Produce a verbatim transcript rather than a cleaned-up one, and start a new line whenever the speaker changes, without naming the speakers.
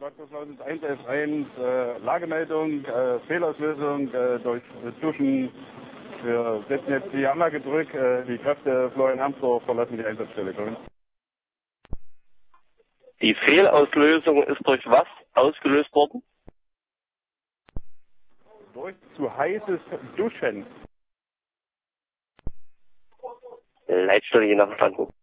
Cottbus eins elf eins, äh, Lagemeldung, äh, Fehlauslösung äh, durch Duschen. Wir setzen jetzt die Anlage zurück. Äh, die Kräfte Florian Hamsdorf verlassen die Einsatzstelle. Kommen.
Die Fehlauslösung ist durch was ausgelöst worden?
Durch zu heißes Duschen.
Leitstelle je nach verstanden.